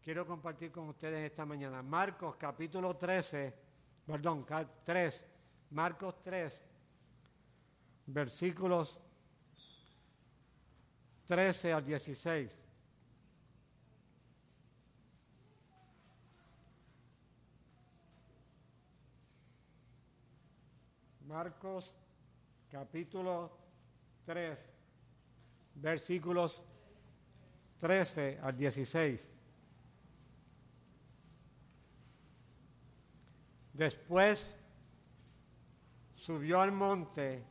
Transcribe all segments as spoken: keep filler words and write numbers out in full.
quiero compartir con ustedes esta mañana. Marcos capítulo trece, perdón, tres, Marcos tres, versículos trece al dieciséis. Marcos capítulo tres, versículos trece al dieciséis. Después subió al monte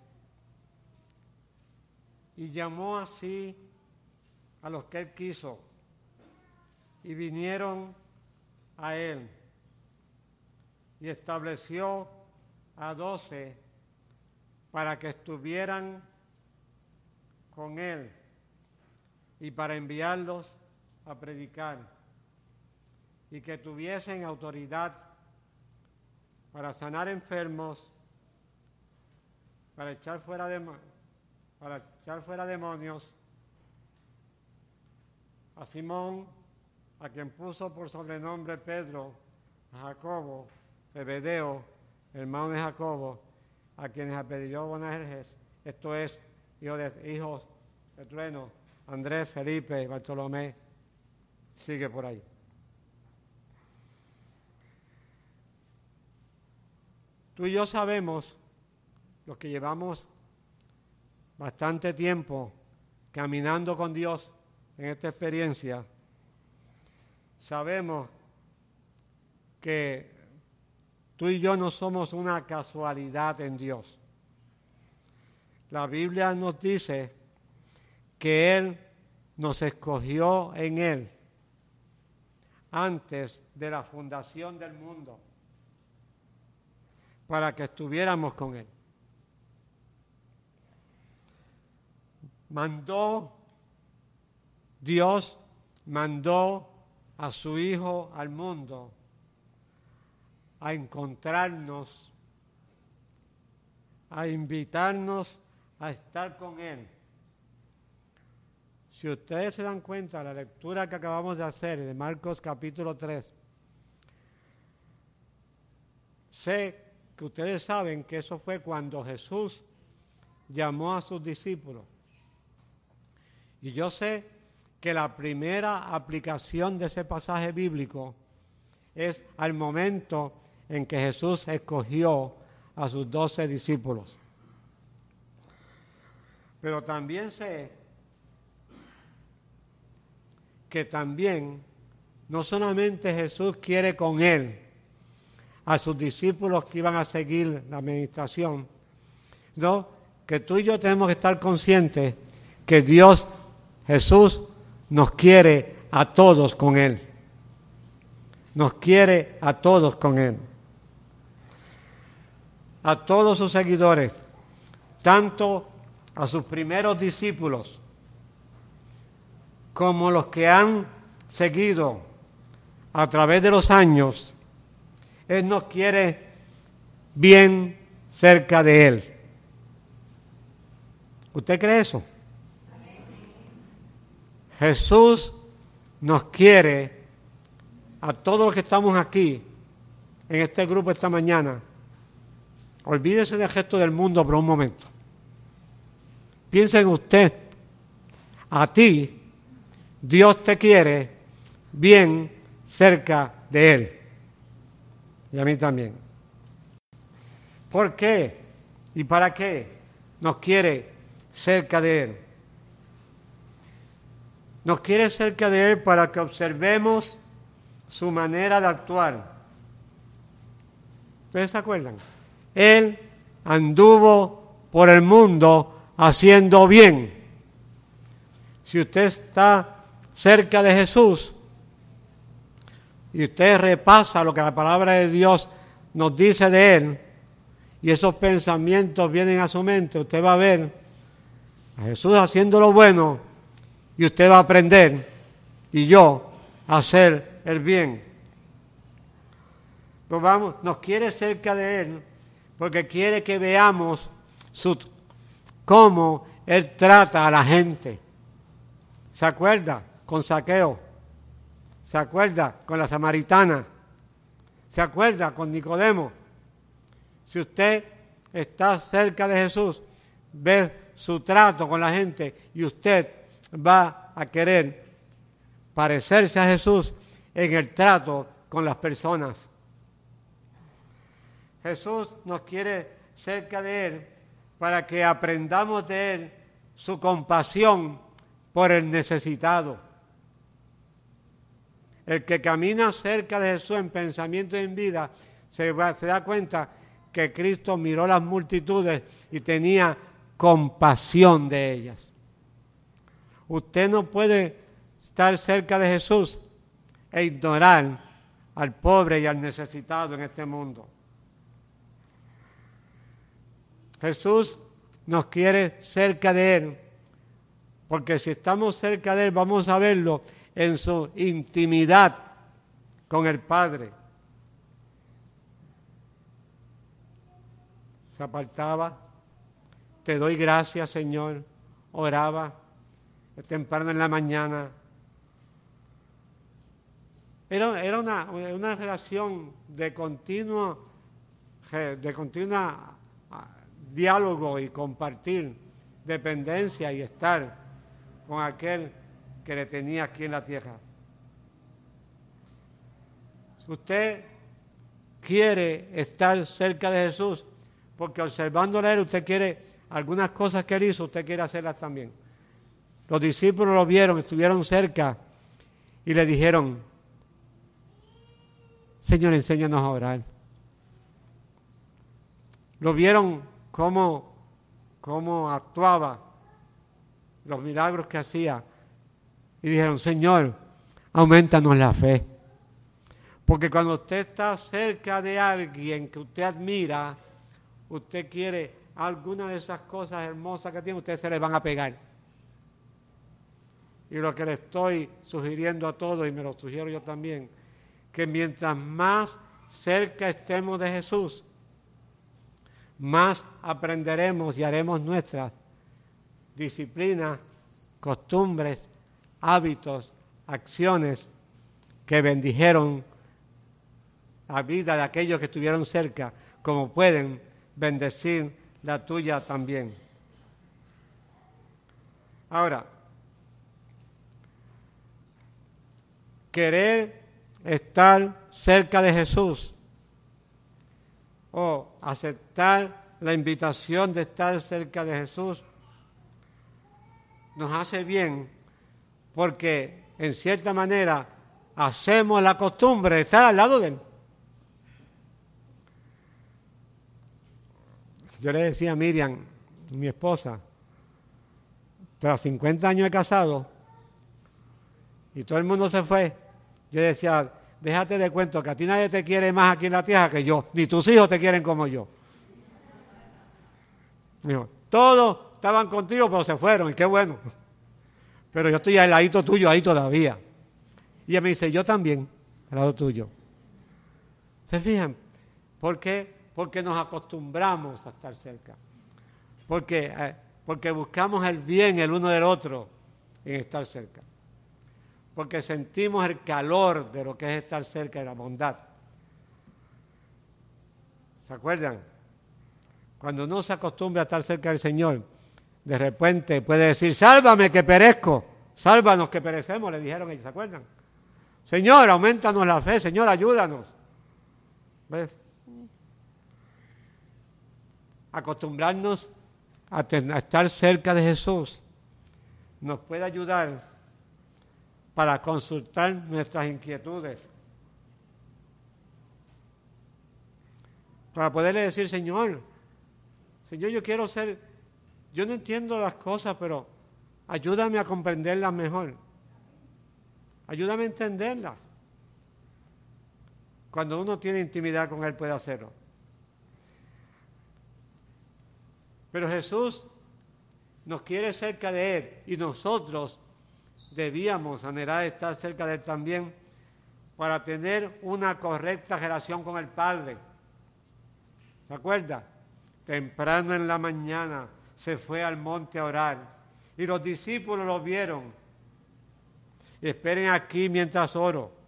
y llamó así a los que él quiso, y vinieron a él, y estableció a doce para que estuvieran con él y para enviarlos a predicar, y que tuviesen autoridad para sanar enfermos, para echar fuera demonios, para echar fuera demonios. A Simón, a quien puso por sobrenombre Pedro, a Jacobo, Zebedeo, hermano de Jacobo, a quienes apellido Boanerges, esto es, hijo de, hijos de Trueno, Andrés, Felipe, Bartolomé, sigue por ahí. Tú y yo sabemos, los que llevamos bastante tiempo caminando con Dios en esta experiencia, sabemos que tú y yo no somos una casualidad en Dios. La Biblia nos dice que Él nos escogió en Él antes de la fundación del mundo para que estuviéramos con Él. Mandó, Dios mandó a su Hijo al mundo a encontrarnos, a invitarnos a estar con Él. Si ustedes se dan cuenta, la lectura que acabamos de hacer de Marcos capítulo tres, sé que ustedes saben que eso fue cuando Jesús llamó a sus discípulos. Y yo sé que la primera aplicación de ese pasaje bíblico es al momento en que Jesús escogió a sus doce discípulos. Pero también sé que también no solamente Jesús quiere con él a sus discípulos que iban a seguir la administración, no, que tú y yo tenemos que estar conscientes que Dios, Jesús, nos quiere a todos con Él. Nos quiere a todos con Él. A todos sus seguidores, tanto a sus primeros discípulos como los que han seguido a través de los años. Él nos quiere bien cerca de Él. ¿Usted cree eso? Jesús nos quiere a todos los que estamos aquí en este grupo esta mañana. Olvídese del gesto del mundo por un momento. Piensa en usted. A ti, Dios te quiere bien cerca de Él. Y a mí también. ¿Por qué? ¿Y para qué nos quiere cerca de Él? Nos quiere cerca de Él para que observemos su manera de actuar. ¿Ustedes se acuerdan? Él anduvo por el mundo haciendo bien. Si usted está cerca de Jesús y usted repasa lo que la palabra de Dios nos dice de Él, y esos pensamientos vienen a su mente, usted va a ver a Jesús haciendo lo bueno, y usted va a aprender, y yo, a hacer el bien. Pues vamos, nos quiere cerca de Él, porque quiere que veamos su, cómo Él trata a la gente. ¿Se acuerda? Con Zaqueo. ¿Se acuerda? Con la samaritana. ¿Se acuerda? Con Nicodemo. Si usted está cerca de Jesús, ve su trato con la gente y usted va a querer parecerse a Jesús en el trato con las personas. Jesús nos quiere cerca de Él para que aprendamos de Él su compasión por el necesitado. El que camina cerca de Jesús en pensamiento y en vida se, va, se da cuenta que Cristo miró las multitudes y tenía compasión de ellas. Usted no puede estar cerca de Jesús e ignorar al pobre y al necesitado en este mundo. Jesús nos quiere cerca de Él, porque si estamos cerca de Él vamos a verlo en su intimidad con el Padre. Se apartaba, te doy gracias, Señor, oraba temprano en la mañana. Era, era una, una relación de continuo, de continua diálogo y compartir, dependencia y estar con aquel que le tenía aquí en la tierra. Si usted quiere estar cerca de Jesús, porque observándole a Él, usted quiere algunas cosas que Él hizo, usted quiere hacerlas también. Los discípulos lo vieron, estuvieron cerca y le dijeron: Señor, enséñanos a orar. Lo vieron cómo, cómo actuaba, los milagros que hacía, y dijeron: Señor, aumentanos la fe. Porque cuando usted está cerca de alguien que usted admira, usted quiere alguna de esas cosas hermosas que tiene, ustedes se les van a pegar. Y lo que le estoy sugiriendo a todos, y me lo sugiero yo también, que mientras más cerca estemos de Jesús, más aprenderemos y haremos nuestras disciplinas, costumbres, hábitos, acciones que bendijeron la vida de aquellos que estuvieron cerca, como pueden bendecir la tuya también. Ahora, querer estar cerca de Jesús o aceptar la invitación de estar cerca de Jesús nos hace bien, porque en cierta manera hacemos la costumbre de estar al lado de Él. Yo le decía a Miriam, mi esposa, tras cincuenta años de casado, y todo el mundo se fue, yo decía: déjate de cuento, que a ti nadie te quiere más aquí en la tierra que yo, ni tus hijos te quieren como yo. Dijo, todos estaban contigo, pero se fueron, y qué bueno. Pero yo estoy al ladito tuyo ahí todavía. Y ella me dice: yo también, al lado tuyo. ¿Se fijan? ¿Por qué? Porque nos acostumbramos a estar cerca. Porque, eh, porque buscamos el bien el uno del otro en estar cerca. Porque sentimos el calor de lo que es estar cerca de la bondad. ¿Se acuerdan? Cuando uno se acostumbra a estar cerca del Señor, de repente puede decir: sálvame que perezco, sálvanos que perecemos, le dijeron ellos, ¿se acuerdan? Señor, aumentanos la fe, Señor, ayúdanos. ¿Ves? Acostumbrarnos a, ten, a estar cerca de Jesús nos puede ayudar para consultar nuestras inquietudes, para poderle decir: Señor, Señor, yo quiero ser, yo no entiendo las cosas, pero ayúdame a comprenderlas mejor, ayúdame a entenderlas. Cuando uno tiene intimidad con Él puede hacerlo. Pero Jesús nos quiere cerca de Él y nosotros debíamos anhelar estar cerca de Él también para tener una correcta relación con el Padre. ¿Se acuerda? Temprano en la mañana se fue al monte a orar y los discípulos lo vieron. Esperen aquí mientras oro.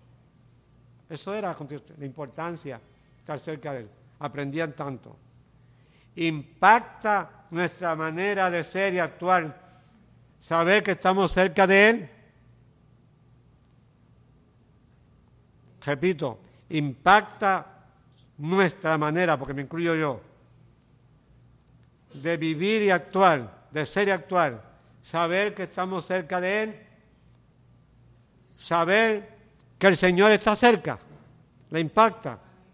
Eso era la importancia de estar cerca de Él. Aprendían tanto. Impacta nuestra manera de ser y actuar saber que estamos cerca de Él. Repito, impacta nuestra manera, porque me incluyo yo, de vivir y actuar, de ser y actuar, saber que estamos cerca de Él, saber que el Señor está cerca, le impacta.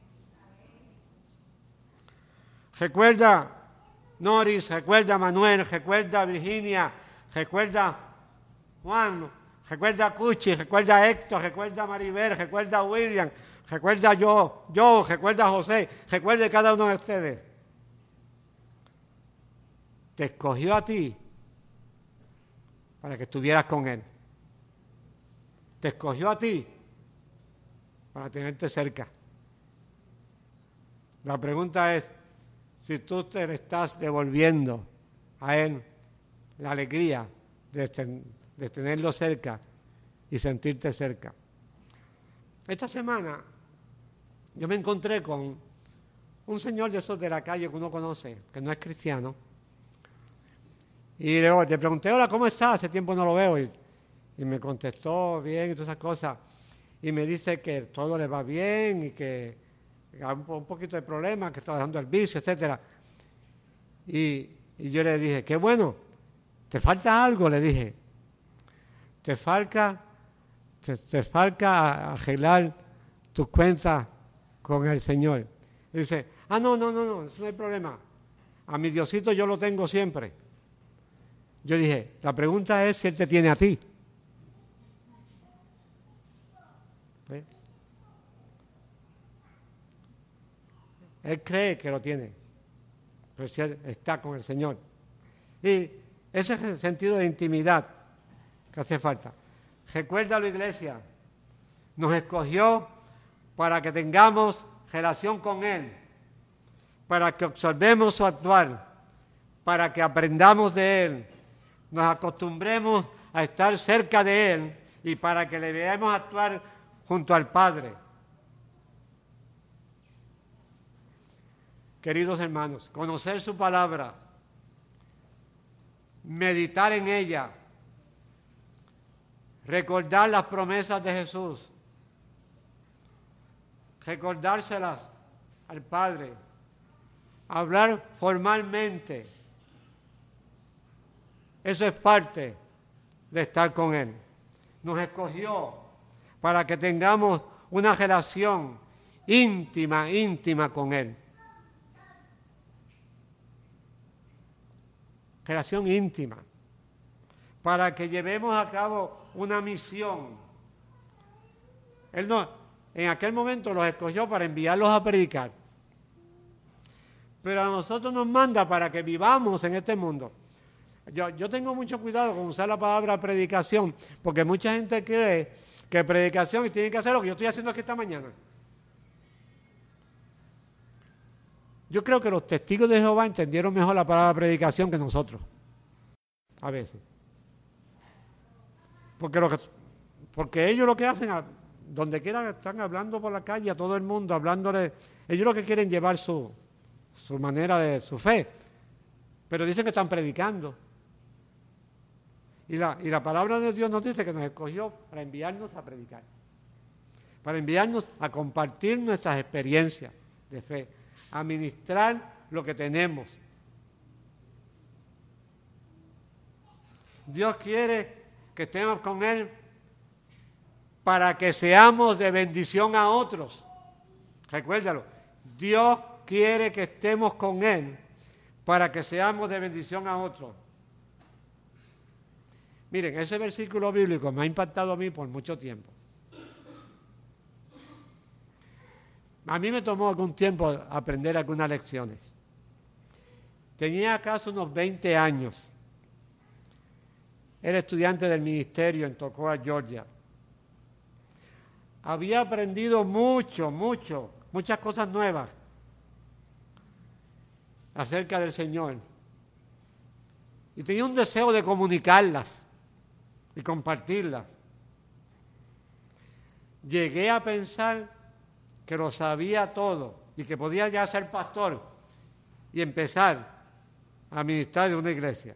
Recuerda Noris, recuerda Manuel, recuerda Virginia, recuerda Juan, recuerda Cuchi, recuerda Héctor, recuerda Maribel, recuerda William, recuerda yo, yo, recuerda José, recuerde cada uno de ustedes. Te escogió a ti para que estuvieras con Él. Te escogió a ti para tenerte cerca. La pregunta es si tú te le estás devolviendo a Él la alegría de, ten, de tenerlo cerca y sentirte cerca. Esta semana yo me encontré con un señor de esos de la calle que uno conoce, que no es cristiano, y le, le pregunté, hola, ¿cómo estás? Hace tiempo no lo veo, y, y me contestó bien y todas esas cosas, y me dice que todo le va bien y que hay un, un poquito de problemas, que está dejando el vicio, etcétera. Y, y yo le dije, qué bueno, te falta algo, le dije, te falta, te, te falta arreglar tus cuentas con el Señor. Y dice, ah, no, no, no, no, eso no hay problema, a mi Diosito yo lo tengo siempre. Yo dije, la pregunta es si Él te tiene a ti. ¿Sí? Él cree que lo tiene, pero si Él está con el Señor. Y ese es el sentido de intimidad que hace falta. Recuérdalo, iglesia, nos escogió para que tengamos relación con Él, para que observemos su actuar, para que aprendamos de Él, nos acostumbremos a estar cerca de Él y para que le veamos actuar junto al Padre. Queridos hermanos, conocer su palabra, meditar en ella, recordar las promesas de Jesús, recordárselas al Padre, hablar formalmente. Eso es parte de estar con Él. Nos escogió para que tengamos una relación íntima, íntima con Él. Relación íntima. Para que llevemos a cabo una misión. Él no, en aquel momento los escogió para enviarlos a predicar. Pero a nosotros nos manda para que vivamos en este mundo. Yo, yo tengo mucho cuidado con usar la palabra predicación, porque mucha gente cree que predicación y tiene que hacer lo que yo estoy haciendo aquí esta mañana. Yo creo que los testigos de Jehová entendieron mejor la palabra predicación que nosotros, a veces. Porque, lo que, porque ellos lo que hacen, donde quiera están hablando por la calle a todo el mundo, hablándole, ellos lo que quieren llevar su, su manera de su fe, pero dicen que están predicando. Y la, y la palabra de Dios nos dice que nos escogió para enviarnos a predicar, para enviarnos a compartir nuestras experiencias de fe, a ministrar lo que tenemos. Dios quiere que estemos con Él para que seamos de bendición a otros. Recuérdalo, Dios quiere que estemos con Él para que seamos de bendición a otros. Miren, ese versículo bíblico me ha impactado a mí por mucho tiempo. A mí me tomó algún tiempo aprender algunas lecciones. Tenía acaso unos veinte años. Era estudiante del ministerio en Toccoa, Georgia. Había aprendido mucho, mucho, muchas cosas nuevas acerca del Señor. Y tenía un deseo de comunicarlas y compartirlas. Llegué a pensar que lo sabía todo y que podía ya ser pastor y empezar a ministrar en una iglesia.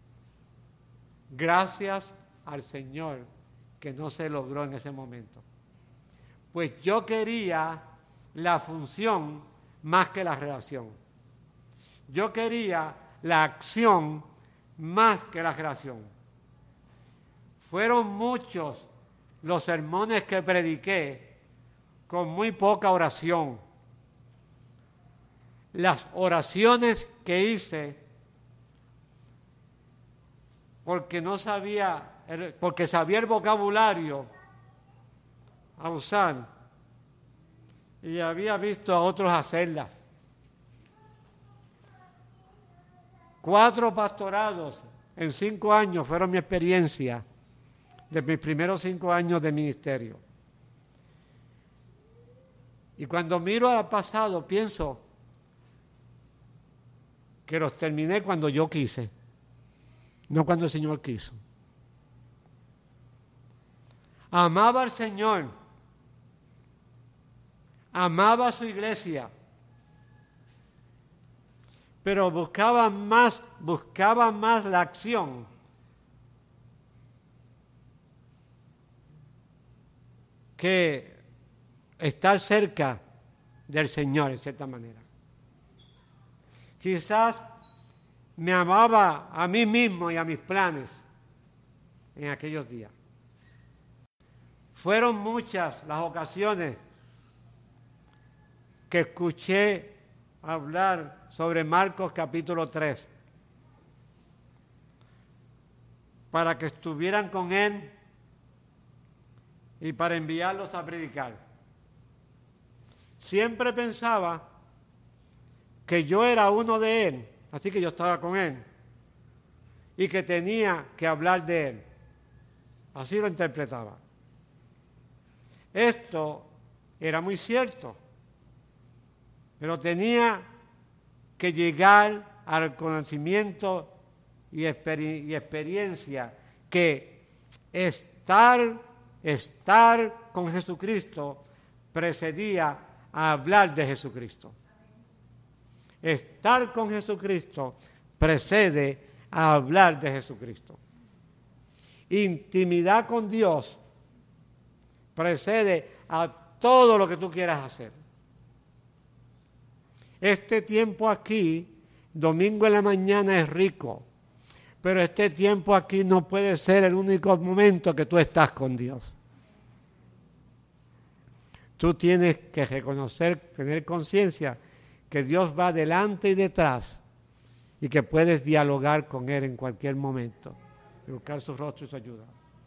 Gracias al Señor que no se logró en ese momento. Pues yo quería la función más que la relación. Yo quería la acción más que la relación. Fueron muchos los sermones que prediqué con muy poca oración. Las oraciones que hice porque no sabía, porque sabía el vocabulario a usar y había visto a otros hacerlas. Cuatro pastorados en cinco años fueron mi experiencia de mis primeros cinco años de ministerio. Y cuando miro al pasado pienso que los terminé cuando yo quise, no cuando el Señor quiso. Amaba al Señor, amaba a su iglesia, pero buscaba más, buscaba más la acción que estar cerca del Señor, en cierta manera. Quizás me amaba a mí mismo y a mis planes en aquellos días. Fueron muchas las ocasiones que escuché hablar sobre Marcos capítulo tres, para que estuvieran con él y para enviarlos a predicar. Siempre pensaba que yo era uno de él, así que yo estaba con él, y que tenía que hablar de él. Así lo interpretaba. Esto era muy cierto, pero tenía que llegar al conocimiento y, exper- y experiencia que estar, estar con Jesucristo precedía a hablar de Jesucristo. Estar con Jesucristo precede a hablar de Jesucristo. Intimidad con Dios precede a todo lo que tú quieras hacer. Este tiempo aquí, domingo en la mañana, es rico, pero este tiempo aquí no puede ser el único momento que tú estás con Dios. Tú tienes que reconocer, tener conciencia que Dios va delante y detrás y que puedes dialogar con Él en cualquier momento y buscar su rostro y su ayuda.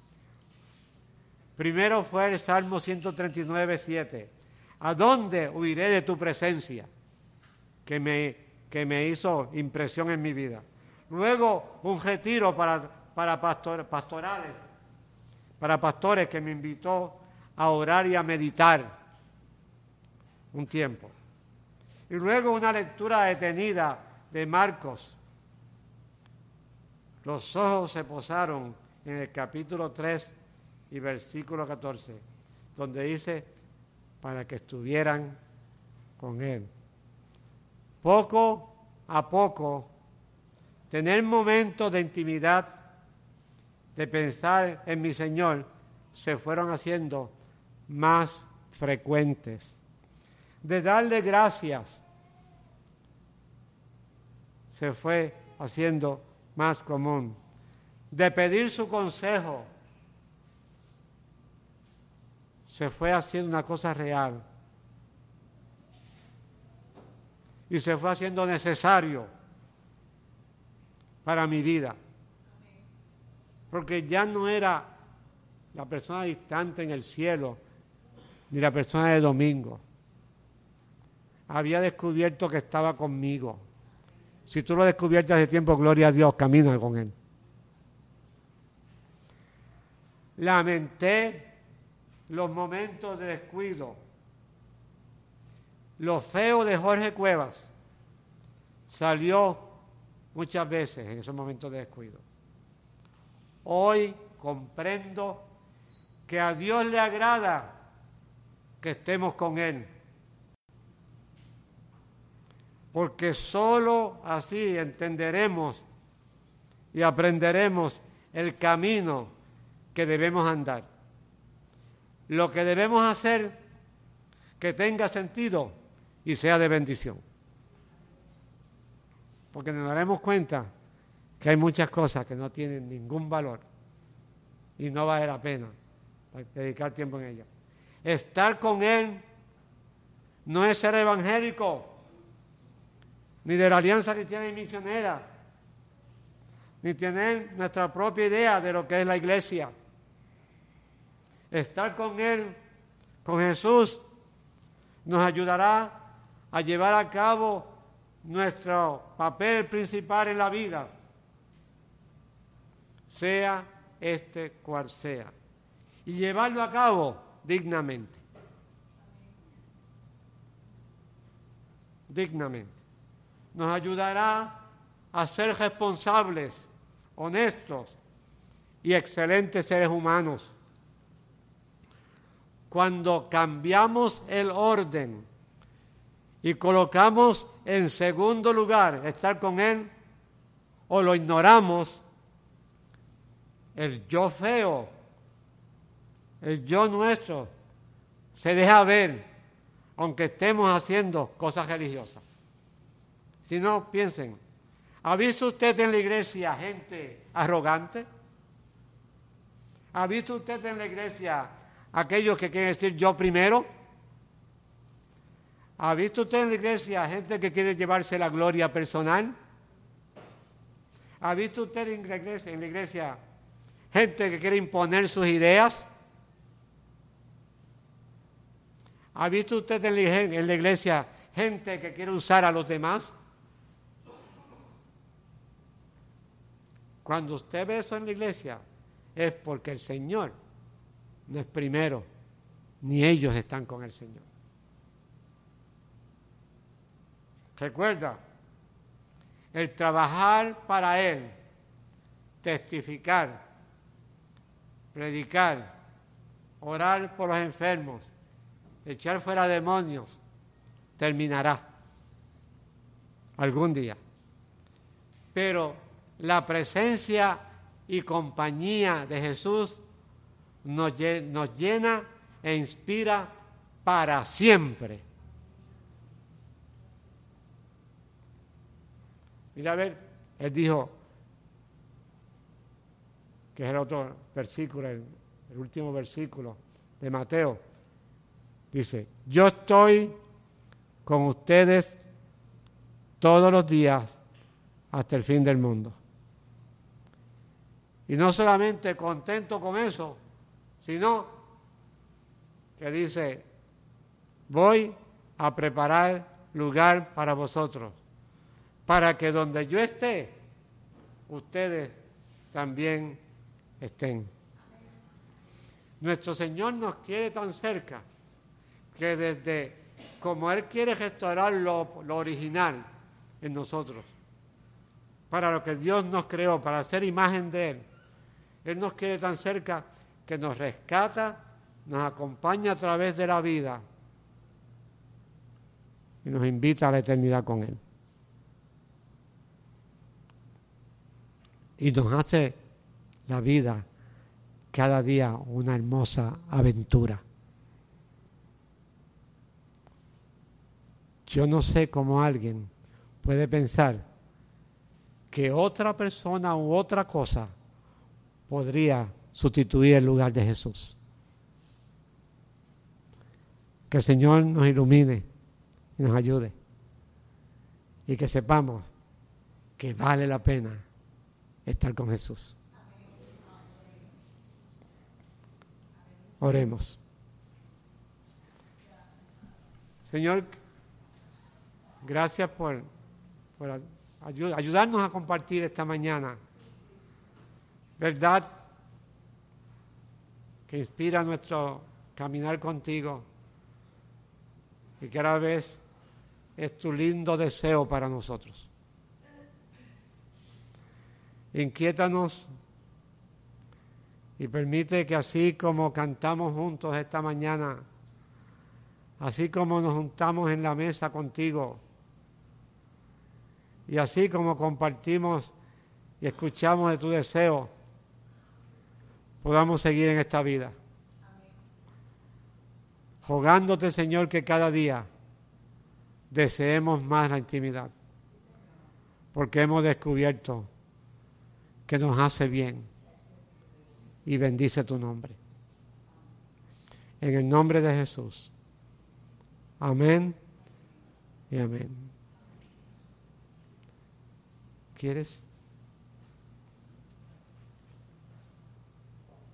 Primero fue el Salmo ciento treinta y nueve, siete. ¿A dónde huiré de tu presencia? Que me, que me hizo impresión en mi vida. Luego un retiro para, para pastor, pastorales, para pastores que me invitó a orar y a meditar un tiempo. Y luego una lectura detenida de Marcos. Los ojos se posaron en el capítulo tres y versículo catorce, donde dice, para que estuvieran con Él. Poco a poco, tener momentos de intimidad, de pensar en mi Señor, se fueron haciendo más frecuentes. De darle gracias, se fue haciendo más común. De pedir su consejo, se fue haciendo una cosa real. Y se fue haciendo necesario para mi vida. Porque ya no era la persona distante en el cielo, ni la persona de domingo. Había descubierto que estaba conmigo. Si tú lo descubiertas hace tiempo, gloria a Dios, camina con Él. Lamenté los momentos de descuido. Lo feo de Jorge Cuevas salió muchas veces en esos momentos de descuido. Hoy comprendo que a Dios le agrada que estemos con Él porque sólo así entenderemos y aprenderemos el camino que debemos andar. Lo que debemos hacer que tenga sentido y sea de bendición. Porque nos daremos cuenta que hay muchas cosas que no tienen ningún valor y no vale la pena dedicar tiempo en ellas. Estar con Él no es ser evangélico, ni de la Alianza Cristiana y Misionera, ni tener nuestra propia idea de lo que es la iglesia. Estar con Él, con Jesús, nos ayudará a llevar a cabo nuestro papel principal en la vida, sea este cual sea, y llevarlo a cabo dignamente. Dignamente. Nos ayudará a ser responsables, honestos y excelentes seres humanos. Cuando cambiamos el orden y colocamos en segundo lugar estar con Él, o lo ignoramos, el yo feo, el yo nuestro, se deja ver, aunque estemos haciendo cosas religiosas. Si no, piensen, ¿ha visto usted en la iglesia gente arrogante? ¿Ha visto usted en la iglesia aquellos que quieren decir yo primero? ¿Ha visto usted en la iglesia gente que quiere llevarse la gloria personal? ¿Ha visto usted en la iglesia, en la iglesia gente que quiere imponer sus ideas? ¿Ha visto usted en la, en la iglesia gente que quiere usar a los demás? Cuando usted ve eso en la iglesia, es porque el Señor no es primero, ni ellos están con el Señor. Recuerda, el trabajar para Él, testificar, predicar, orar por los enfermos, echar fuera demonios, terminará algún día. Pero la presencia y compañía de Jesús nos llena e inspira para siempre. Mira a ver, Él dijo, que es el otro versículo, el, el último versículo de Mateo, dice, yo estoy con ustedes todos los días hasta el fin del mundo. Y no solamente contento con eso, sino que dice, voy a preparar lugar para vosotros, para que donde yo esté, ustedes también estén. Nuestro Señor nos quiere tan cerca que desde como Él quiere restaurar lo, lo original en nosotros, para lo que Dios nos creó, para hacer imagen de Él, Él nos quiere tan cerca que nos rescata, nos acompaña a través de la vida y nos invita a la eternidad con Él. Y nos hace la vida cada día una hermosa aventura. Yo no sé cómo alguien puede pensar que otra persona u otra cosa podría sustituir el lugar de Jesús. Que el Señor nos ilumine y nos ayude. Y que sepamos que vale la pena estar con Jesús. Oremos. Señor, gracias por, por ayud- ayudarnos a compartir esta mañana. Verdad que inspira nuestro caminar contigo y que a la vez es tu lindo deseo para nosotros. Inquiétanos y permite que así como cantamos juntos esta mañana, así como nos juntamos en la mesa contigo, Y así como compartimos y escuchamos de tu deseo, podamos seguir en esta vida. Rogándote, Señor, que cada día deseemos más la intimidad, porque hemos descubierto que nos hace bien y bendice tu nombre. En el nombre de Jesús. Amén y amén. ¿Quieres?